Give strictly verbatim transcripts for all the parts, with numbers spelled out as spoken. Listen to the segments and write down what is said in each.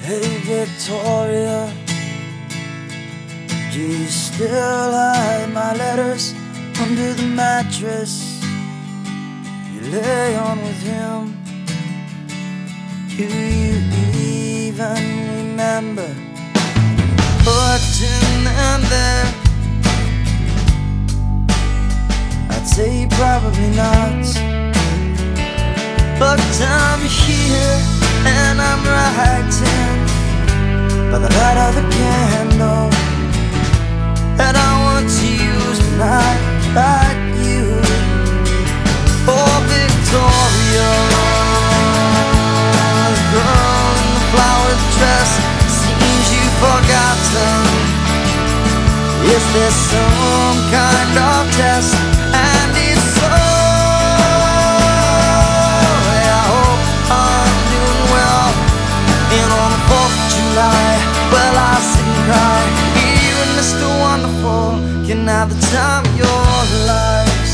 Hey Victoria, do you still hide my letters under the mattress you lay on with him? Do you even remember putting them there? I'd say probably not, but I'm here and I'm writing by the light of the candle that I want to use tonight, like you. Oh Victoria, the girl in the flowered dress, seems you've forgotten. Is there some kind of test? And if so, I hope I'm doing well. And on the fourth of July, well, I sit and cry. You and Mister Wonderful can have the time of your lives.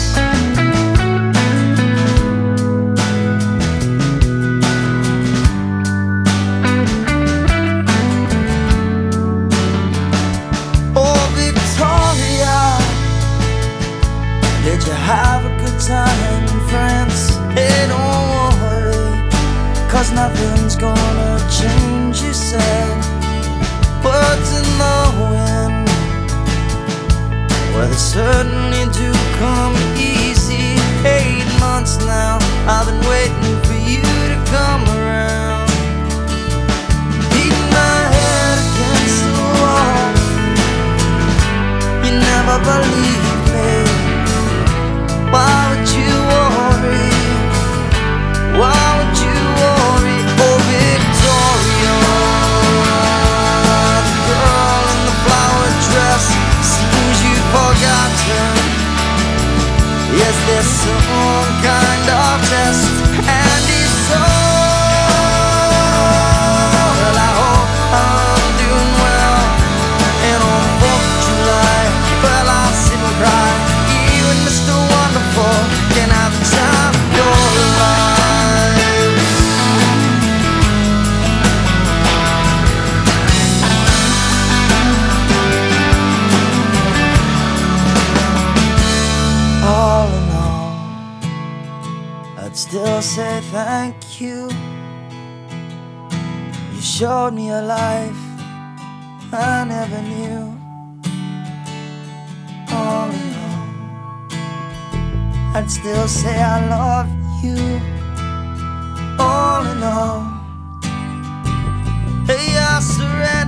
Oh Victoria, did you have a good time in France? Hey, don't worry, cause nothing's gonna change, you said. Words in the wind, well, they certainly do come easy. Eight months now, I've been waiting for you to come around. Beating my head against the wall, you never believed me. Why would you worry? Why would you worry? Oh Victoria, the girl in the flowered dress, seems you've forgotten. Yes, there's some kind of test, and if so, well, I hope I'm doing well. And on the fourth of July, well, I'll sit and cry. You and Mister Wonderful can have the time of your lives. All in all, I'd still say thank you. You showed me a life I never knew. All in all, I'd still say I love you. All in all, hey, I surrender.